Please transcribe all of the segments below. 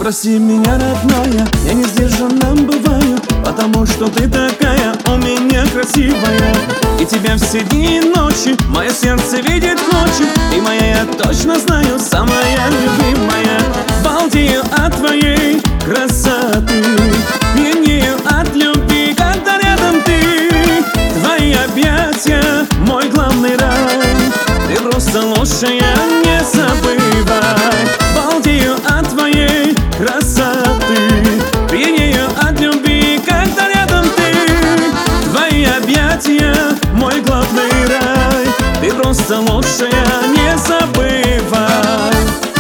Прости меня, родная, я не сдержанным бываю, потому что ты такая у меня красивая. И тебя все дни и ночи мое сердце видит, хочет. И моя, я точно знаю, самая любимая. Балдею от твоей красоты, пьянею от любви, когда рядом ты. Твои объятия, мой главный рай, ты просто лучшая, не забывай. Балдею от твоей красоты, пьянею от любви, когда рядом ты. Твои объятия, мой главный рай, ты просто лучшая, не забывай.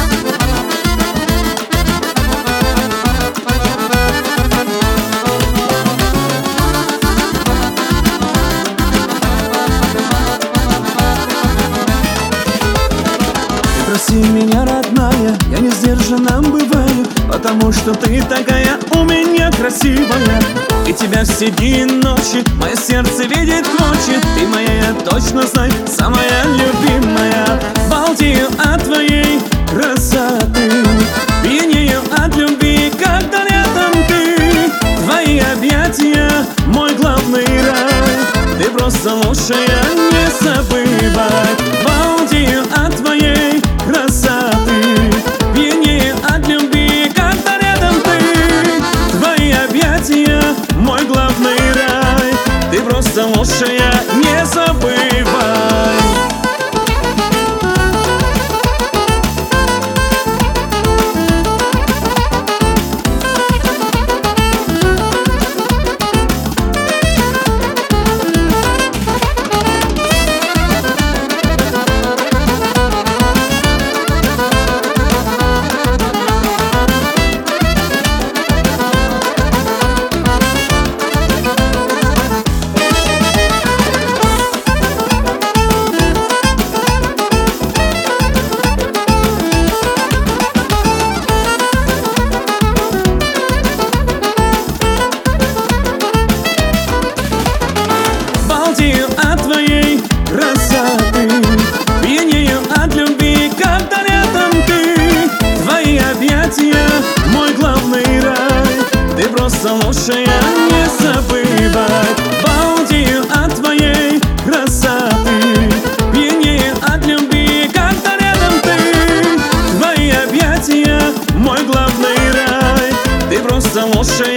Прости меня, родная, я не сдержанным бываю, потому что ты такая у меня красивая. И тебя все дни и ночи мое сердце видит, хочет. Ты моя, я точно знаю, самая любимая. Балдею от твоей красоты, пьянею от любви, когда рядом ты. Твои объятия, мой главный рай, ты просто лучшая, не забывай. Балдею от твоей красоты, пьянею от любви, когда рядом ты. Твои объятия, мой главный рай, ты просто лучшая, не забывай. Балдею от твоей красоты, пьянею от любви, когда рядом ты. Твои объятия, мой главный рай, ты просто лучшая, не забывай. Балдею от твоей красоты, пьянею от любви, когда рядом ты. Твои объятия, мой главный рай, ты просто лучшая.